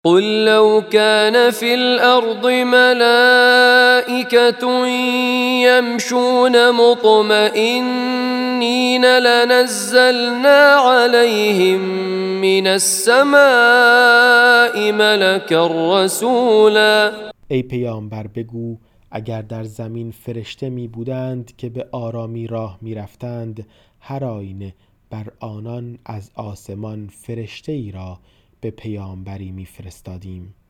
قل لو كان في الأرض ملائكة يمشون مطمئنين لنزلنا عليهم من السماء ملكا رسولا. ای پیامبر بگو اگر در زمین فرشته می بودند که به آرامی راه می رفتند، هر آینه بر آنان از آسمان فرشته ای را به پیامبری می فرستادیم.